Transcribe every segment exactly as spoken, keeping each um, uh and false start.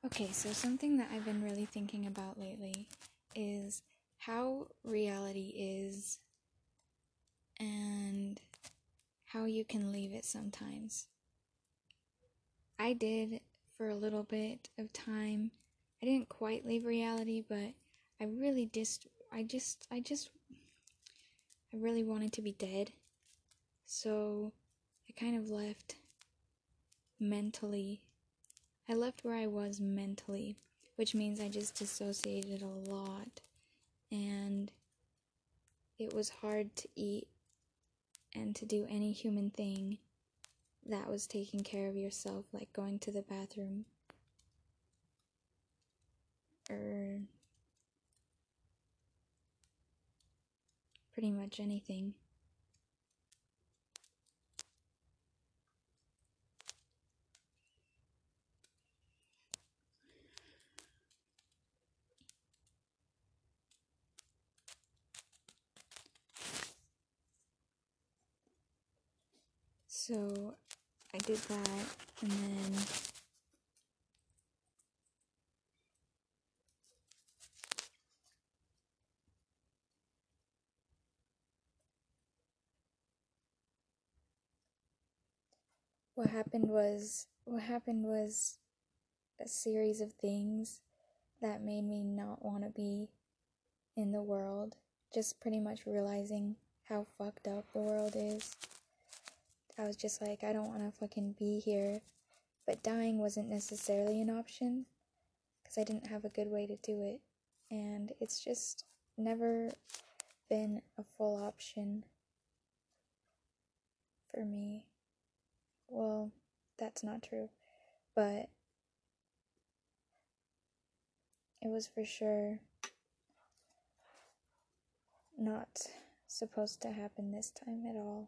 Okay, so something that I've been really thinking about lately is how reality is and how you can leave it sometimes. I did for a little bit of time. I didn't quite leave reality, but I really just, I just, I just, I really wanted to be dead. So I kind of left mentally. I left where I was mentally, which means I just dissociated a lot. And it was hard to eat and to do any human thing that was taking care of yourself, like going to the bathroom or pretty much anything. So I did that, and then what happened was what happened was a series of things that made me not want to be in the world. Just pretty much realizing how fucked up the world is. I was just like, I don't want to fucking be here. But dying wasn't necessarily an option, because I didn't have a good way to do it. And it's just never been a full option for me. Well, that's not true. But it was for sure not supposed to happen this time at all.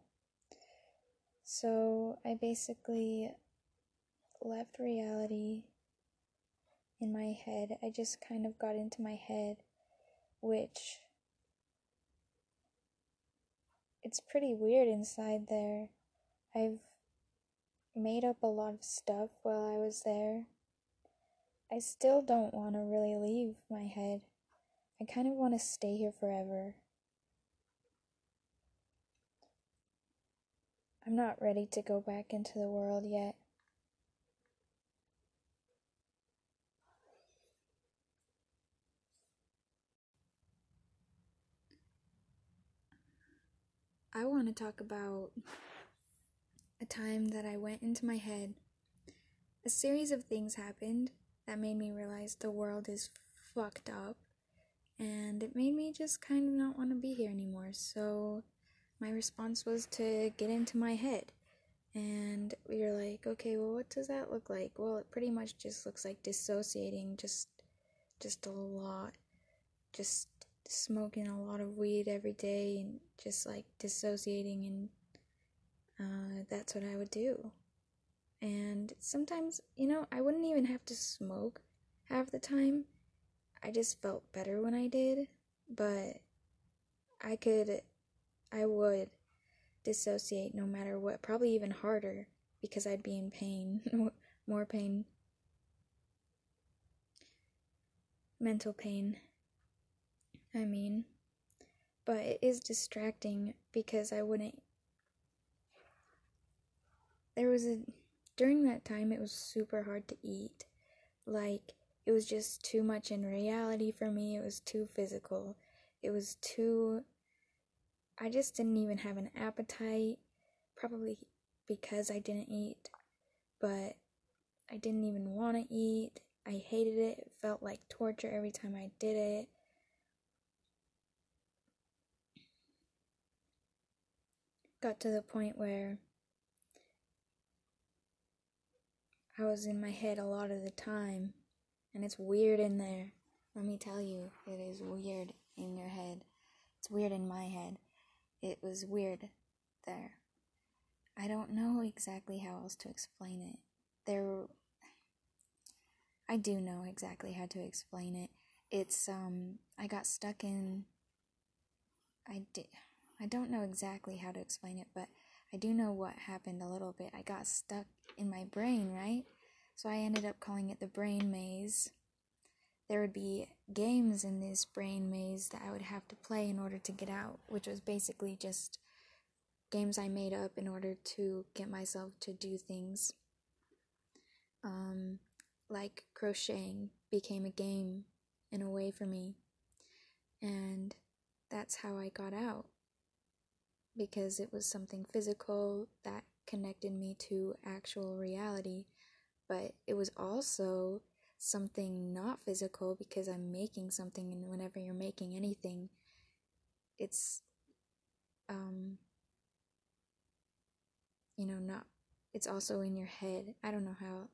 So I basically left reality in my head. I just kind of got into my head, which it's pretty weird inside there. I've made up a lot of stuff while I was there. I still don't want to really leave my head. I kind of want to stay here forever. I'm not ready to go back into the world yet. I want to talk about a time that I went into my head. A series of things happened that made me realize the world is fucked up, and it made me just kind of not want to be here anymore. So my response was to get into my head. And we were like, okay, well, what does that look like? Well, it pretty much just looks like dissociating, just just a lot. Just smoking a lot of weed every day and just like dissociating, and uh, that's what I would do. And sometimes, you know, I wouldn't even have to smoke half the time. I just felt better when I did, but I could, I would dissociate no matter what, probably even harder, because I'd be in pain, more pain, mental pain, I mean, but it is distracting because I wouldn't, there was a, during that time it was super hard to eat, like, it was just too much in reality for me. It was too physical, it was too, I just didn't even have an appetite, probably because I didn't eat, but I didn't even want to eat. I hated it. It felt like torture every time I did it. Got to the point where I was in my head a lot of the time, and it's weird in there. Let me tell you, it is weird in your head. It's weird in my head. It was weird there. I don't know exactly how else to explain it. There, I do know exactly how to explain it. It's, um, I got stuck in, I did, I don't know exactly how to explain it, but I do know what happened a little bit. I got stuck in my brain, right? so I ended up calling it the Brain Maze. There would be games in this brain maze that I would have to play in order to get out, which was basically just games I made up in order to get myself to do things. Um, like crocheting became a game in a way for me, and that's how I got out, because it was something physical that connected me to actual reality, but it was also something not physical because I'm making something, and whenever you're making anything, it's, um, you know, not, it's also in your head. I don't know how.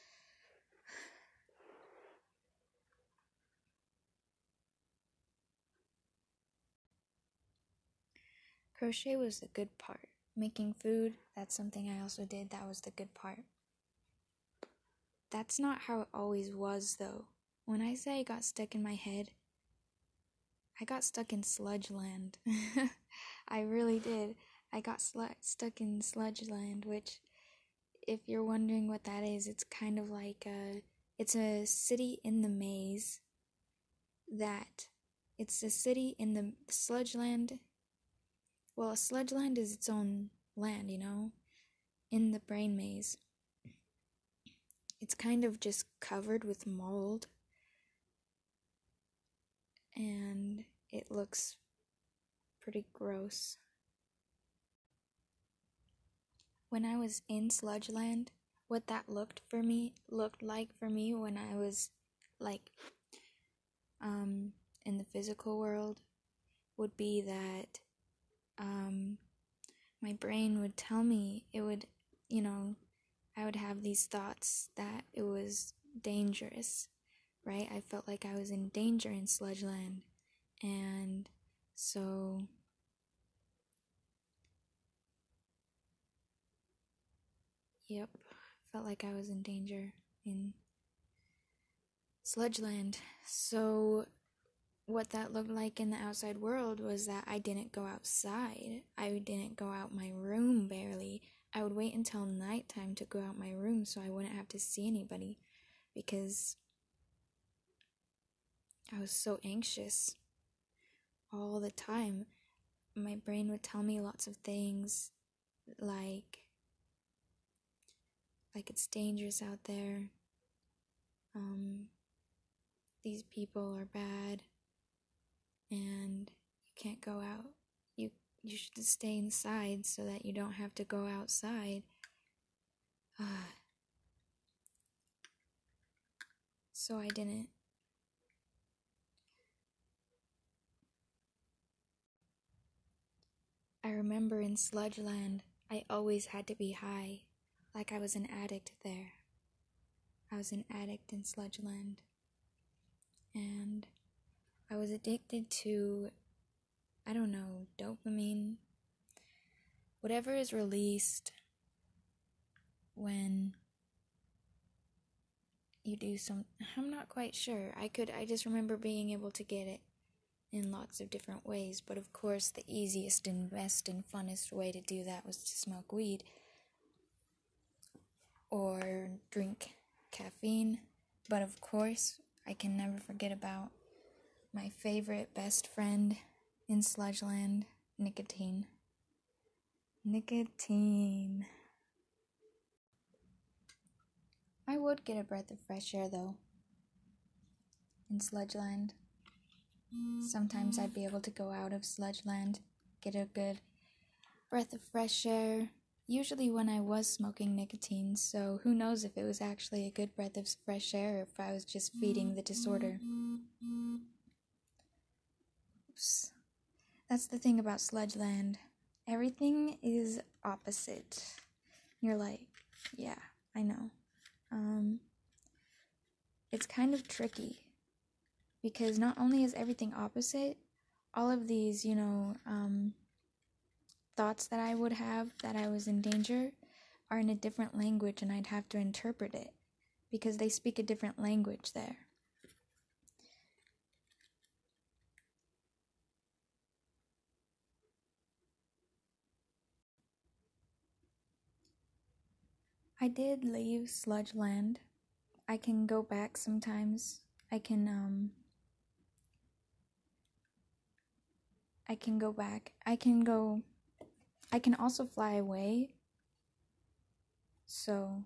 Crochet was the good part. Making food, that's something I also did. That was the good part. That's not how it always was, though. When I say I got stuck in my head, I got stuck in sludge land. I really did. I got sl- stuck in sludge land, which, if you're wondering what that is, it's kind of like a, it's a city in the maze that, it's a city in the sludge land. Well, a sludge land is its own land, you know, in the brain maze. It's kind of just covered with mold, and it looks pretty gross. When I was in sludge land, what that looked for me, looked like for me when I was, like, um, in the physical world, would be that, um, my brain would tell me, it would, you know, I would have these thoughts that it was dangerous, right? I felt like I was in danger in sludge land, and so yep, felt like I was in danger in sludge land. So what that looked like in the outside world was that I didn't go outside. I didn't go out my room barely. I would wait until nighttime to go out my room so I wouldn't have to see anybody, because I was so anxious all the time. My brain would tell me lots of things, like like it's dangerous out there, um, these people are bad, and you can't go out. You you should stay inside so that you don't have to go outside. So I didn't. I remember in Sludge Land, I always had to be high, like I was an addict there. I was an addict in Sludge Land, and I was addicted to, I don't know, dopamine, whatever is released when you do some, I'm not quite sure. I could, I just remember being able to get it in lots of different ways, but of course the easiest and best and funnest way to do that was to smoke weed or drink caffeine. But of course, I can never forget about my favorite best friend in Sludge Land, nicotine. Nicotine. I would get a breath of fresh air, though, in Sludge Land. Sometimes I'd be able to go out of Sludge Land, get a good breath of fresh air, usually when I was smoking nicotine, so who knows if it was actually a good breath of fresh air or if I was just feeding the disorder. Oops. That's the thing about Sludge Land. Everything is opposite. You're like, yeah, I know. Um, it's kind of tricky, because not only is everything opposite, all of these, you know, um, thoughts that I would have that I was in danger are in a different language, and I'd have to interpret it, because they speak a different language there. I did leave Sludge Land I can go back sometimes. I can um I can go back. I can go I can also fly away. So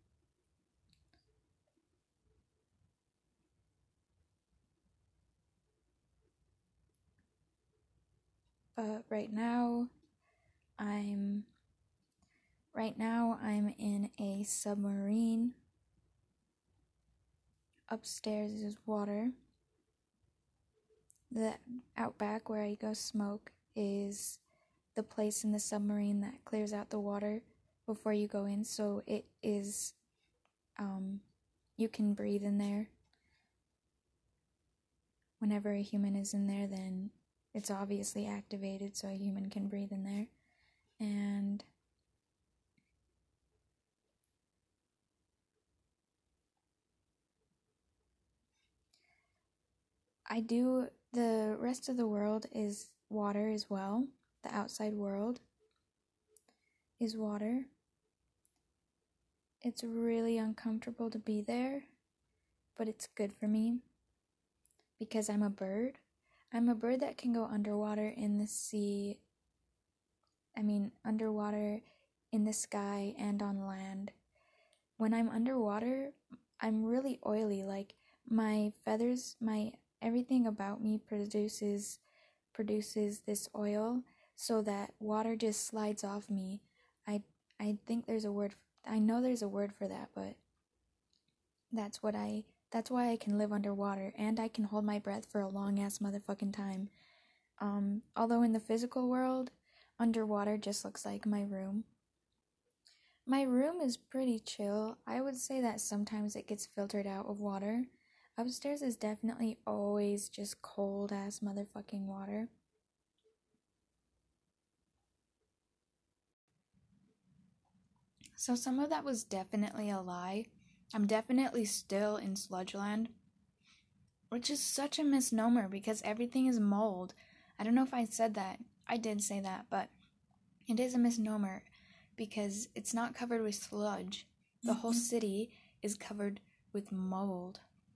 but right now I'm right now I'm in a submarine. Upstairs is water. The outback where I go smoke is the place in the submarine that clears out the water before you go in, so it is um you can breathe in there. Whenever a human is in there, then it's obviously activated so a human can breathe in there. And I do, the rest of the world is water as well. The outside world is water. It's really uncomfortable to be there, but it's good for me because I'm a bird. I'm a bird that can go underwater in the sea. I mean, underwater, in the sky, and on land. When I'm underwater, I'm really oily. Like, my feathers, my everything about me produces produces this oil so that water just slides off me. I I think there's a word I know there's a word for that, but that's what I that's why I can live underwater and I can hold my breath for a long ass motherfucking time. Um although in the physical world, underwater just looks like my room. My room is pretty chill. I would say that sometimes it gets filtered out of water. Upstairs is definitely always just cold ass motherfucking water. So some of that was definitely a lie. I'm definitely still in Sludgeland, which is such a misnomer because everything is mold. I don't know if I said that. I did say that, but it is a misnomer because it's not covered with sludge. The whole city is covered with mold.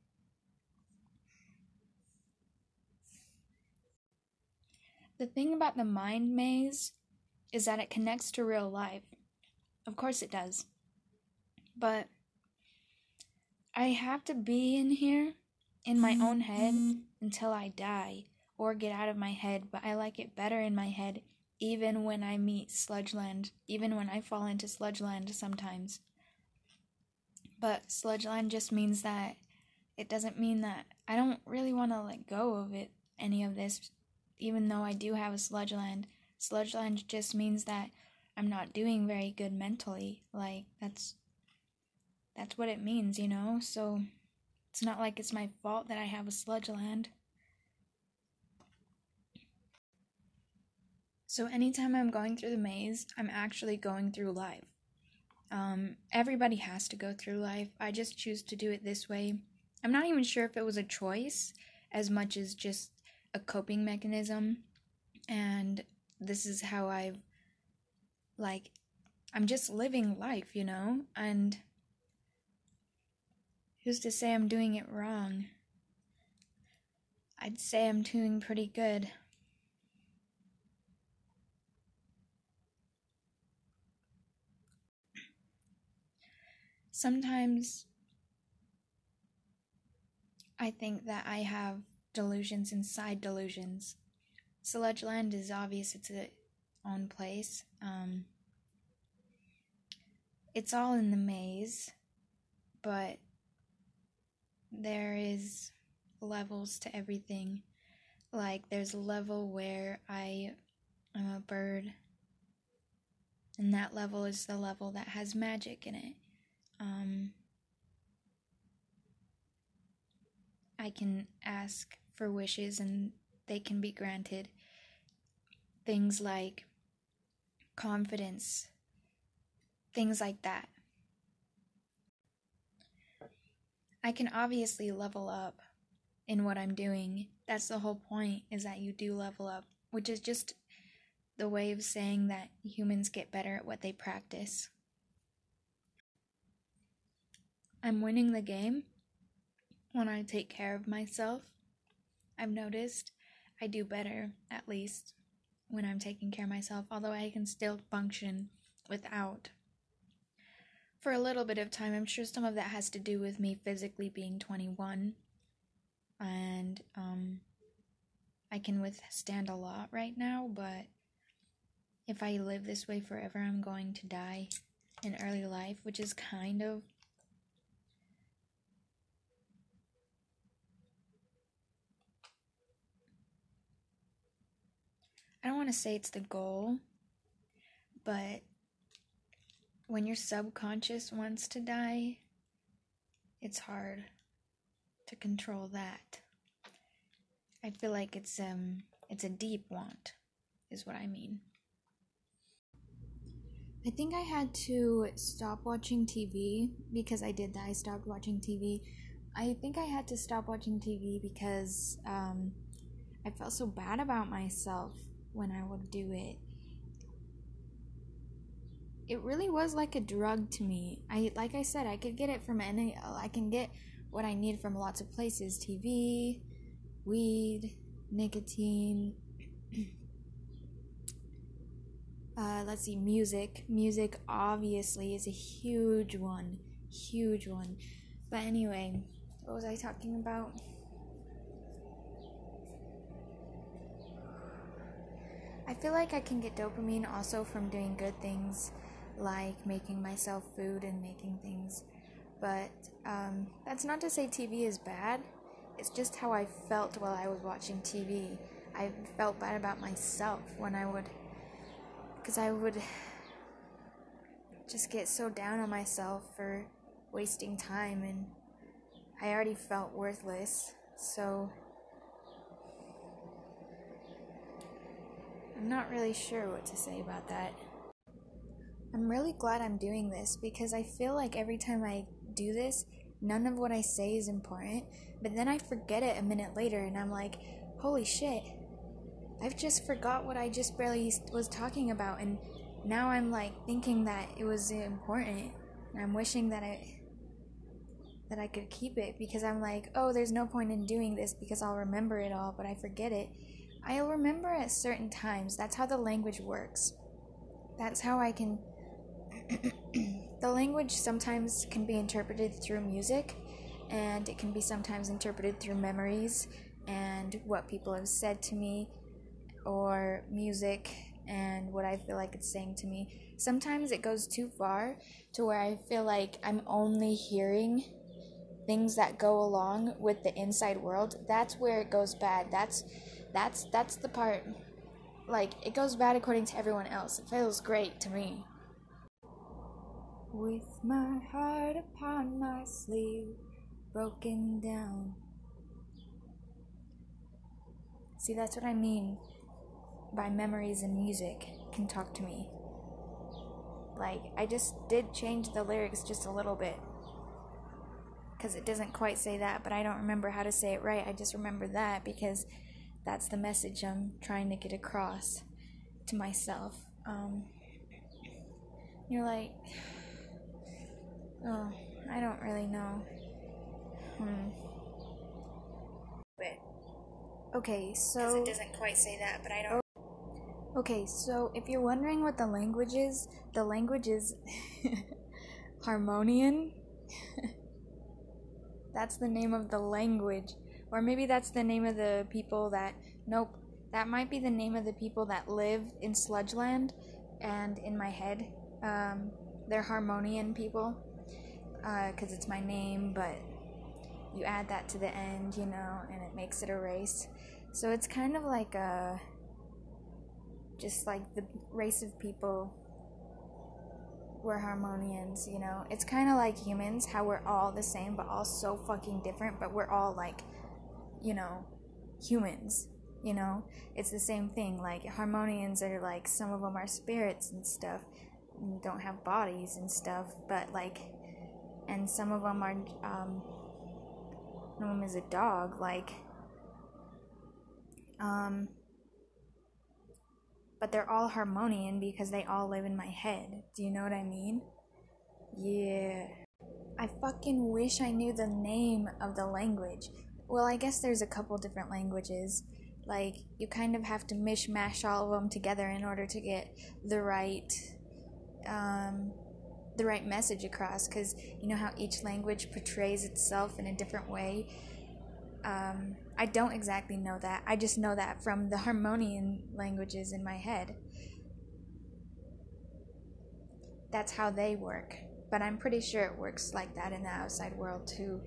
The thing about the mind maze is that it connects to real life. Of course it does. But I have to be in here, in my own head, until I die, or get out of my head, but I like it better in my head, even when I meet Sludgeland, even when I fall into Sludgeland sometimes. But Sludgeland just means that, it doesn't mean that, I don't really want to let go of it, any of this, even though I do have a Sludgeland. Sludgeland just means that I'm not doing very good mentally. Like, that's that's what it means, you know? So, it's not like it's my fault that I have a Sludgeland. So, anytime I'm going through the maze, I'm actually going through life. Um, everybody has to go through life. I just choose to do it this way. I'm not even sure if it was a choice as much as just a coping mechanism. And this is how I've, like, I'm just living life, you know? And who's to say I'm doing it wrong? I'd say I'm doing pretty good. Sometimes I think that I have delusions inside delusions. Sludgeland is obvious, it's its own place. Um, it's all in the maze, but there is levels to everything. Like, there's a level where I am a bird, and that level is the level that has magic in it. Um, I can ask for wishes and they can be granted. Things like confidence, things like that. I can obviously level up in what I'm doing. That's the whole point, is that you do level up, which is just the way of saying that humans get better at what they practice. I'm winning the game when I take care of myself. I've noticed I do better, at least, when I'm taking care of myself, although I can still function without. For a little bit of time, I'm sure some of that has to do with me physically being twenty-one, and um, I can withstand a lot right now, but if I live this way forever, I'm going to die in early life, which is kind of I don't want to say it's the goal, but when your subconscious wants to die, it's hard to control that. I feel like it's um it's a deep want, is what I mean. I think I had to stop watching T V because I did that. I stopped watching T V. I think I had to stop watching T V because um, I felt so bad about myself when I would do it. It really was like a drug to me. I like I said, I could get it from any. I can get what I need from lots of places: T V, weed, nicotine. uh, let's see, music. Music obviously is a huge one, huge one. But anyway, what was I talking about? I feel like I can get dopamine also from doing good things, like making myself food and making things. But um, that's not to say T V is bad. It's just how I felt while I was watching T V. I felt bad about myself when I would, because I would just get so down on myself for wasting time, and I already felt worthless. So I'm not really sure what to say about that. I'm really glad I'm doing this because I feel like every time I do this, none of what I say is important, but then I forget it a minute later and I'm like, holy shit, I've just forgot what I just barely was talking about, and now I'm like thinking that it was important, and I'm wishing that I that I could keep it because I'm like, oh, there's no point in doing this because I'll remember it all, but I forget it. I'll remember at certain times. That's how the language works. That's how I can... The language sometimes can be interpreted through music, and it can be sometimes interpreted through memories and what people have said to me, or music and what I feel like it's saying to me. Sometimes it goes too far to where I feel like I'm only hearing things that go along with the inside world. That's where it goes bad. That's that's that's the part, like, it goes bad according to everyone else. It feels great to me. With my heart upon my sleeve, broken down. See, that's what I mean by memories and music can talk to me. Like, I just did change the lyrics just a little bit, because it doesn't quite say that, but I don't remember how to say it right. I just remember that because that's the message I'm trying to get across to myself. Um, you're like, oh, I don't really know. Hmm. But, okay, so... Because it doesn't quite say that, but I don't... Okay, so if you're wondering what the language is, the language is Harmonian. That's the name of the language. Or maybe that's the name of the people that... Nope. That might be the name of the people that live in Sludgeland. And in my head, um, they're Harmonian people. Because uh, it's my name, but you add that to the end, you know, and it makes it a race. So it's kind of like a... Just like the race of people were Harmonians, you know. It's kind of like humans, how we're all the same, but all so fucking different, but we're all like, you know, humans, you know. It's the same thing. Like, Harmonians are like, some of them are spirits and stuff, and don't have bodies and stuff, but like, and some of them are, um, one of them is a dog, like, um, but they're all Harmonian because they all live in my head. Do you know what I mean? Yeah. I fucking wish I knew the name of the language. Well, I guess there's a couple different languages. Like, you kind of have to mishmash all of them together in order to get the right, um, the right message across. Because you know how each language portrays itself in a different way? Um, I don't exactly know that. I just know that from the Harmonian languages in my head. That's how they work. But I'm pretty sure it works like that in the outside world too.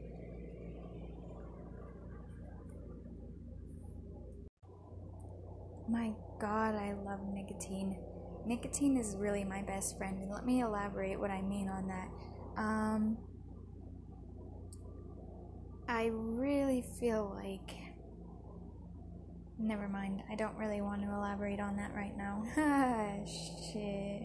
My god, I love nicotine. Nicotine is really my best friend, and let me elaborate what I mean on that. Um, I really feel like... Never mind, I don't really want to elaborate on that right now. Ah, shit.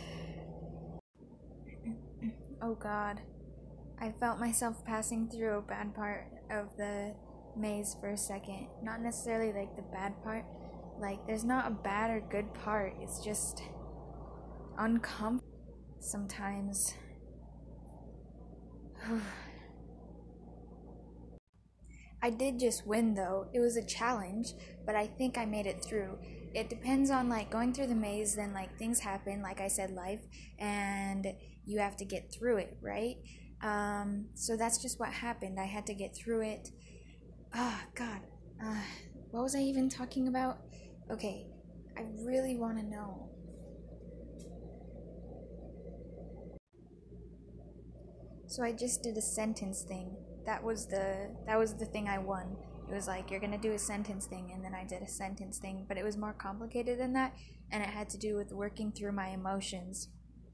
Oh god. I felt myself passing through a bad part of the maze for a second. Not necessarily like the bad part. Like, there's not a bad or good part. It's just uncomfortable sometimes. I did just win though. It was a challenge, but I think I made it through. It depends on like going through the maze, then like things happen, like I said, life, and you have to get through it, right? Um, so that's just what happened. I had to get through it. Ah, oh, God. Uh, what was I even talking about? Okay, I really want to know. So I just did a sentence thing. That was the that was the thing I won. It was like, you're gonna do a sentence thing, and then I did a sentence thing, but it was more complicated than that, and it had to do with working through my emotions.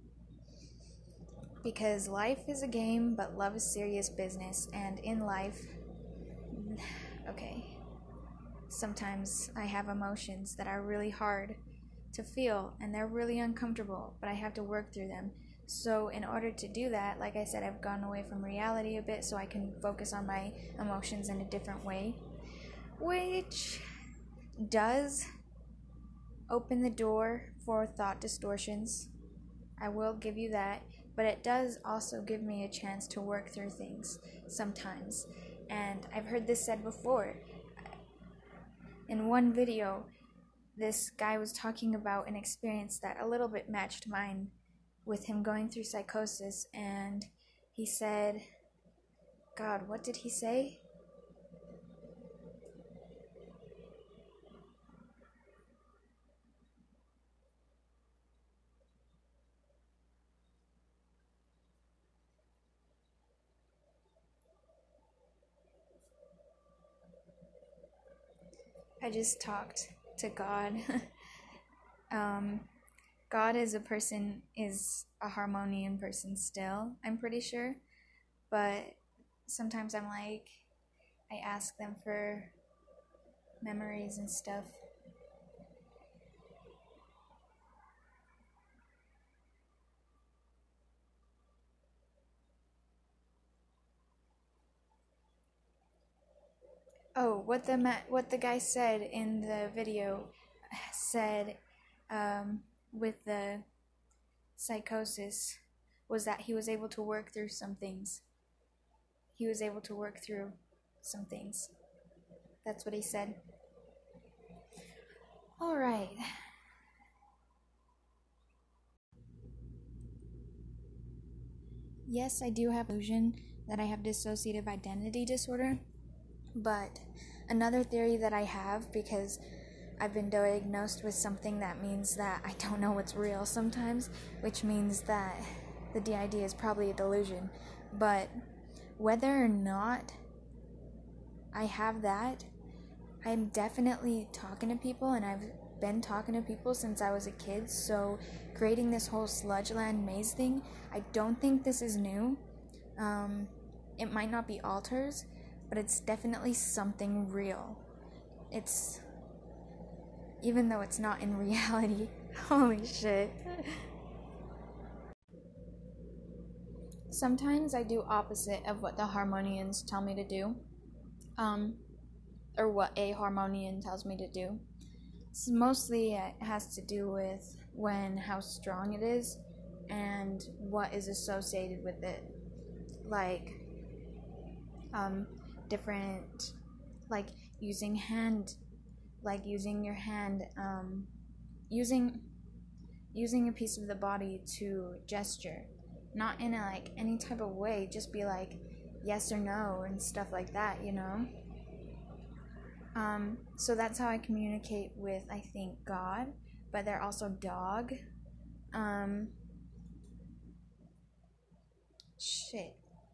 Because life is a game, but love is serious business, and in life, okay, sometimes I have emotions that are really hard to feel, and they're really uncomfortable, but I have to work through them. So in order to do that, like I said, I've gone away from reality a bit so I can focus on my emotions in a different way, which does open the door for thought distortions. I will give you that, but it does also give me a chance to work through things sometimes. And I've heard this said before. In one video, this guy was talking about an experience that a little bit matched mine, with him going through psychosis, and he said, God, what did he say? I just talked to God. um, God is a person, is a Harmonian person still, I'm pretty sure. But sometimes I'm like, I ask them for memories and stuff. Oh, what the ma- what the guy said in the video said um, with the psychosis was that he was able to work through some things. He was able to work through some things. That's what he said. Alright. Yes, I do have illusion that I have dissociative identity disorder, but another theory that I have, because I've been diagnosed with something that means that I don't know what's real sometimes, which means that the D I D is probably a delusion. But whether or not I have that, I'm definitely talking to people, and I've been talking to people since I was a kid, so creating this whole Sludgeland maze thing, I don't think this is new. Um, it might not be alters, but it's definitely something real. It's... even though it's not in reality. Holy shit. Sometimes I do opposite of what the Harmonians tell me to do. Um, or what a Harmonian tells me to do. So mostly it has to do with when, how strong it is, and what is associated with it. like um different, like using hand like using your hand um using using a piece of the body to gesture, not in a, like any type of way, just be like yes or no and stuff like that, you know. Um so that's how I communicate with, I think, God, but they're also dog. um shit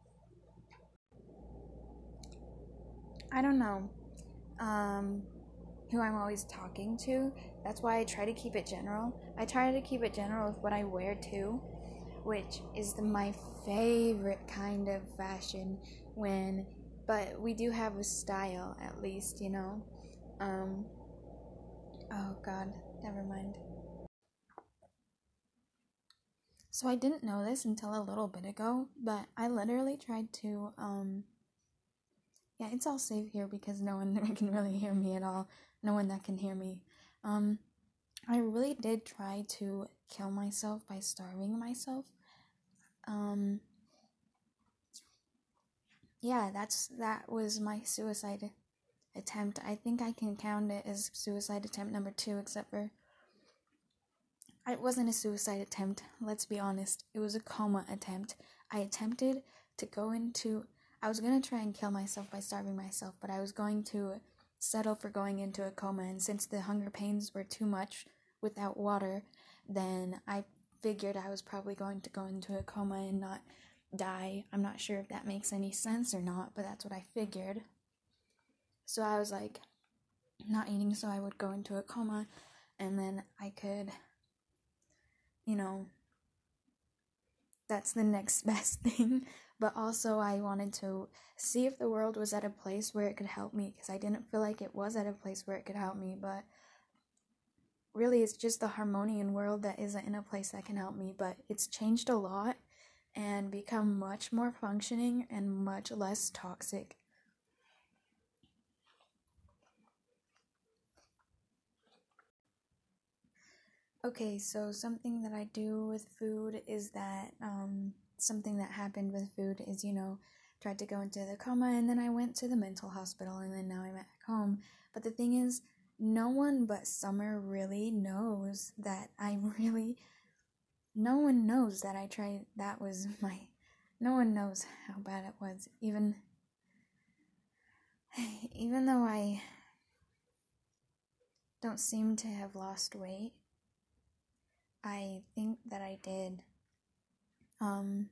I don't know um who I'm always talking to. That's why I try to keep it general. I try to keep it general with what I wear too, which is the, my favorite kind of fashion. When, but we do have a style at least, you know. Um. Oh God, never mind. So I didn't know this until a little bit ago, but I literally tried to um. Yeah, it's all safe here because no one can really hear me at all. No one that can hear me. Um. I really did try to kill myself by starving myself. Um, yeah, that's that was my suicide attempt. I think I can count it as suicide attempt number two, except for it wasn't a suicide attempt. Let's be honest, it was a coma attempt. I attempted to go into. I was gonna try and kill myself by starving myself, but I was going to settle for going into a coma. And since the hunger pains were too much without water, then I figured I was probably going to go into a coma and not die. I'm not sure if that makes any sense or not, but that's what I figured. So I was like, not eating so I would go into a coma, and then I could, you know, that's the next best thing. But also I wanted to see if the world was at a place where it could help me, because I didn't feel like it was at a place where it could help me. But really it's just the Harmonian world that isn't in a place that can help me. But it's changed a lot and become much more functioning and much less toxic. Okay, so something that I do with food is that, um, something that happened with food is, you know, tried to go into the coma, and then I went to the mental hospital, and then now I'm at home. But the thing is, no one but Summer really knows that I really, no one knows that I tried, that was my, no one knows how bad it was, even, even though I don't seem to have lost weight. I think that I did. Um,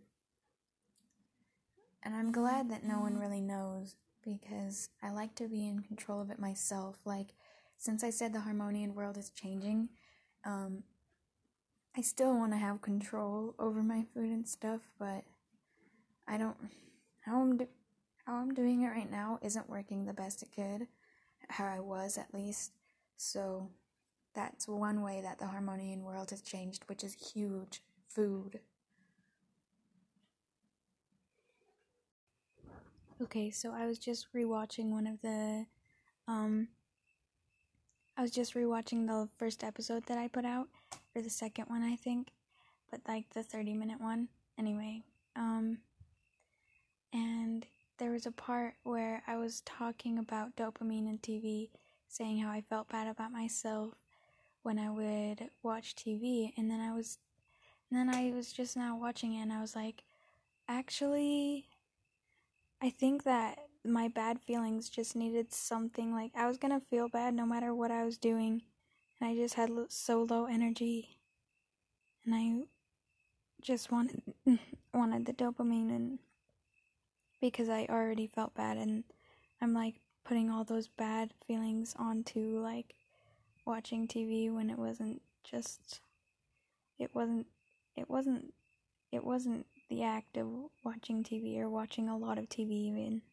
and I'm glad that no one really knows, because I like to be in control of it myself. Like, since I said the Harmonian world is changing, um, I still want to have control over my food and stuff, but I don't, how I'm, do- how I'm doing it right now isn't working the best it could, how I was at least. So that's one way that the Harmonian world has changed, which is huge. Food. Okay, so I was just rewatching one of the, um, I was just rewatching the first episode that I put out, or the second one, I think, but like the thirty minute one. Anyway, um, and there was a part where I was talking about dopamine and T V, saying how I felt bad about myself when I would watch T V, and then I was, and then I was just now watching it, and I was like, actually, I think that my bad feelings just needed something. Like, I was gonna feel bad no matter what I was doing, and I just had so low energy, and I just wanted wanted the dopamine, and because I already felt bad, and I'm like putting all those bad feelings onto like watching T V when it wasn't just it wasn't it wasn't it wasn't the act of watching T V or watching a lot of T V even.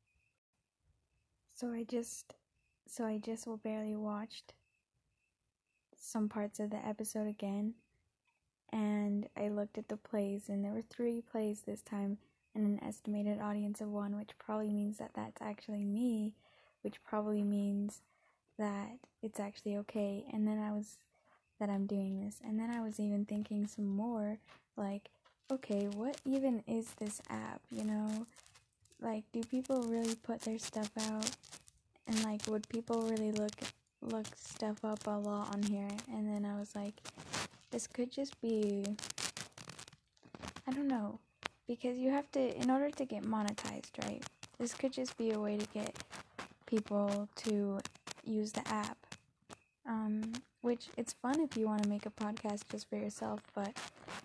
So I just so I just barely watched some parts of the episode again, and I looked at the plays, and there were three plays this time, and an estimated audience of one, which probably means that that's actually me, which probably means that it's actually okay. And then I was that I'm doing this, and then I was even thinking some more, like, okay, what even is this app, you know? Like, do people really put their stuff out? And, like, would people really look look stuff up a lot on here? And then I was like, this could just be, I don't know, because you have to, in order to get monetized, right? This could just be a way to get people to use the app. Um, which, it's fun if you want to make a podcast just for yourself, but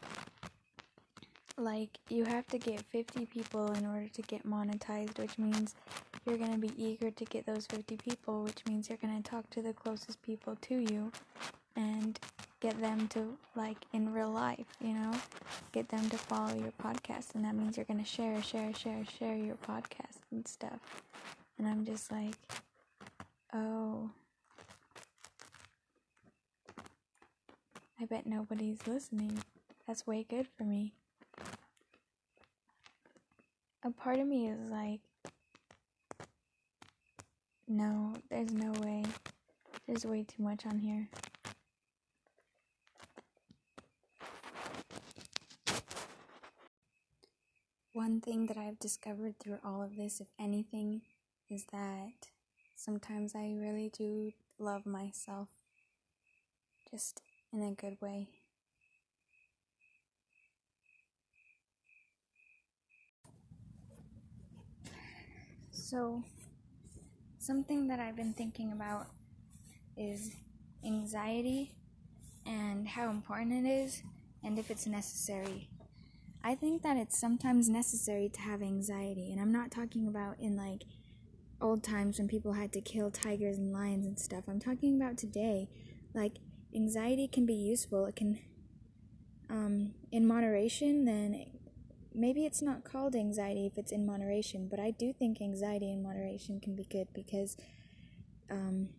like, you have to get fifty people in order to get monetized, which means you're going to be eager to get those fifty people, which means you're going to talk to the closest people to you and get them to, like, in real life, you know, get them to follow your podcast, and that means you're going to share, share, share, share your podcast and stuff. And I'm just like, oh, I bet nobody's listening. That's way good for me. A part of me is like, no, there's no way. There's way too much on here. One thing that I've discovered through all of this, if anything, is that sometimes I really do love myself. Just in a good way. So, something that I've been thinking about is anxiety and how important it is and if it's necessary. I think that it's sometimes necessary to have anxiety, and I'm not talking about in like old times when people had to kill tigers and lions and stuff. I'm talking about today. Like, anxiety can be useful. It can, um, in moderation, then maybe it's not called anxiety if it's in moderation, but I do think anxiety in moderation can be good because um,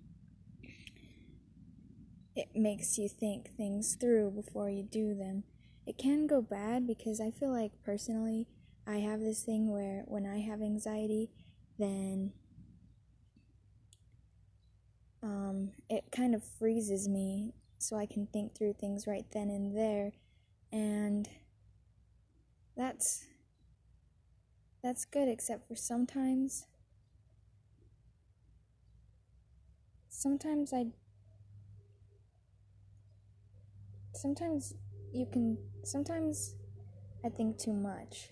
it makes you think things through before you do them. It can go bad because I feel like personally I have this thing where when I have anxiety, then um, it kind of freezes me so I can think through things right then and there, and that's that's good, except for sometimes sometimes I sometimes you can sometimes I think too much.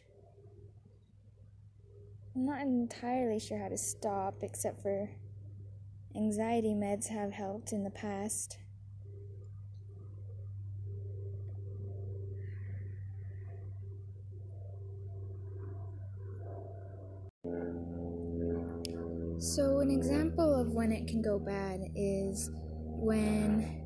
I'm not entirely sure how to stop, except for anxiety meds have helped in the past. So an example of when it can go bad is when,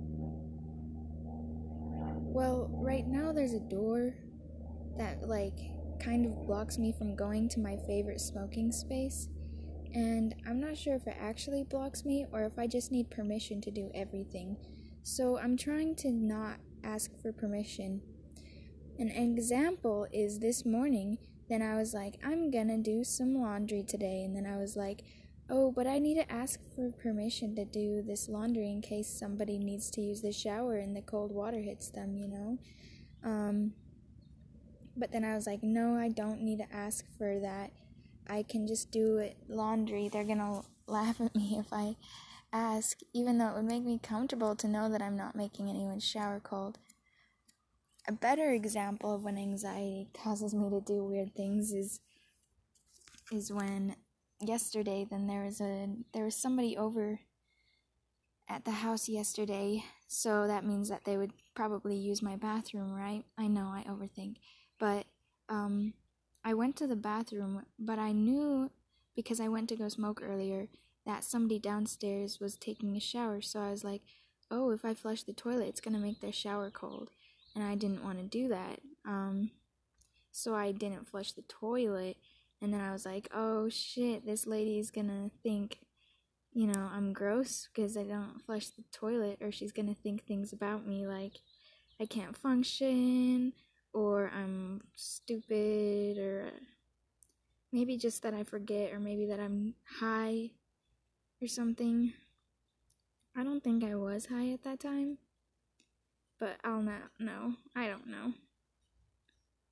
well, right now there's a door that, like, kind of blocks me from going to my favorite smoking space, and I'm not sure if it actually blocks me or if I just need permission to do everything. So I'm trying to not ask for permission. An example is this morning, then I was like, I'm gonna do some laundry today, and then I was like, oh, but I need to ask for permission to do this laundry in case somebody needs to use the shower and the cold water hits them, you know? Um, but then I was like, no, I don't need to ask for that. I can just do it laundry. They're gonna laugh at me if I ask, even though it would make me comfortable to know that I'm not making anyone's shower cold. A better example of when anxiety causes me to do weird things is is when yesterday then there was a there was somebody over at the house yesterday, so that means that they would probably use my bathroom, right? I know I overthink. But um I went to the bathroom, but I knew because I went to go smoke earlier that somebody downstairs was taking a shower, so I was like, oh, if I flush the toilet, it's gonna make their shower cold. And I didn't want to do that, um, so I didn't flush the toilet, and then I was like, oh shit, this lady's gonna think, you know, I'm gross because I don't flush the toilet, or she's gonna think things about me like I can't function, or I'm stupid, or maybe just that I forget, or maybe that I'm high, or something. I don't think I was high at that time. But I'll not know. I don't know.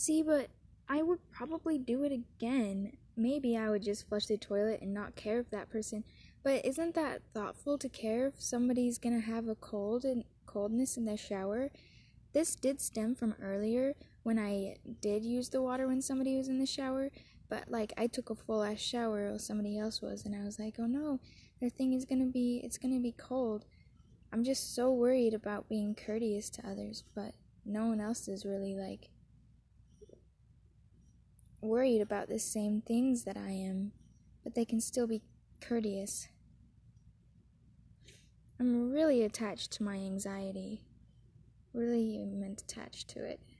See, but I would probably do it again. Maybe I would just flush the toilet and not care if that person. But isn't that thoughtful to care if somebody's gonna have a cold and coldness in their shower? This did stem from earlier when I did use the water when somebody was in the shower, but like I took a full ass shower while somebody else was, and I was like, oh no, their thing is gonna be, it's gonna be cold. I'm just so worried about being courteous to others, but no one else is really like worried about the same things that I am, but they can still be courteous. I'm really attached to my anxiety. Really meant attached to it.